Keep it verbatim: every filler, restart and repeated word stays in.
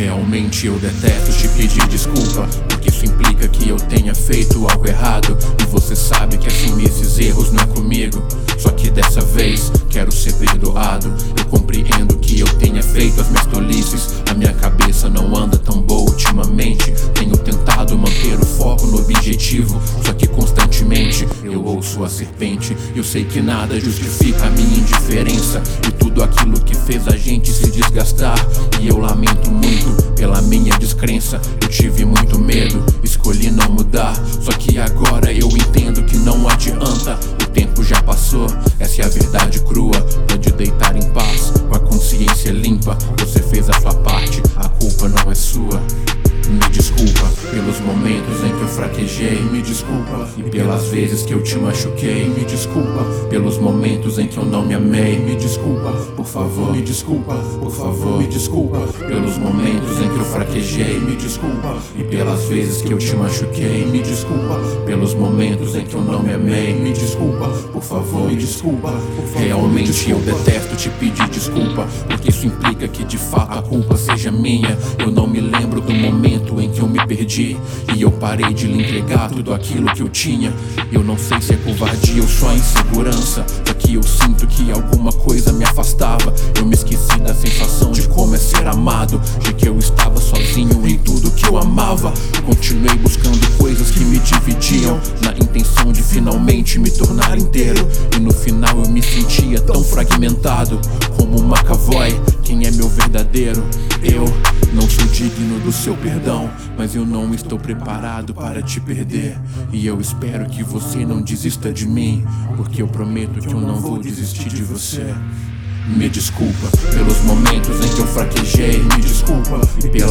Realmente eu detesto te pedir desculpa, porque isso implica que eu tenha feito algo errado. E você sabe que assumir esses erros não é comigo. Só que dessa vez quero ser perdoado. Eu compreendo que eu tenha feito as minhas tolices. A minha cabeça não anda tão boa ultimamente. Tenho tentado manter o foco no objetivo, só que constantemente eu ouço a serpente. Eu sei que nada justifica a minha indiferença e tudo aquilo que fez a gente se desgastar. E eu lamento muito pela minha descrença. Eu tive muito medo, escolhi não mudar. Só que agora eu entendo que não adianta. O tempo já passou, essa é a verdade crua. Pode deitar em paz, com a consciência limpa. Você fez a sua parte, a culpa não é sua. Me desculpa pelos momentos em que eu fraquejei, me desculpa. E pelas vezes que eu te machuquei, me desculpa. Pelos momentos em que eu não me amei, me desculpa. Por favor, me desculpa, por favor, me desculpa. Pelos momentos em que eu fraquejei, me desculpa. E pelas vezes que eu te machuquei, me desculpa. Pelos momentos em que eu não me amei, me desculpa. Por favor, me desculpa. Realmente eu detesto te pedir desculpa, porque isso implica que de fato a culpa seja minha. Eu não me lembro do momento em que eu me perdi e eu parei de lhe entregar tudo aquilo que eu tinha. Eu não sei se é covardia ou só insegurança, só que eu sinto que alguma coisa me afastava. Eu me esqueci da sensação de como é ser amado, de que eu estava sozinho em tudo que eu amava. Continuei buscando coisas que me dividiam, na intenção de finalmente me tornar inteiro. E no final eu me sentia tão fragmentado como um McAvoy. Quem é meu verdadeiro? Eu não sou digno do seu perdão, mas eu não estou preparado para te perder. E eu espero que você não desista de mim, porque eu prometo que eu não vou desistir de você. Me desculpa pelos momentos em que eu fraquejei, me desculpa. E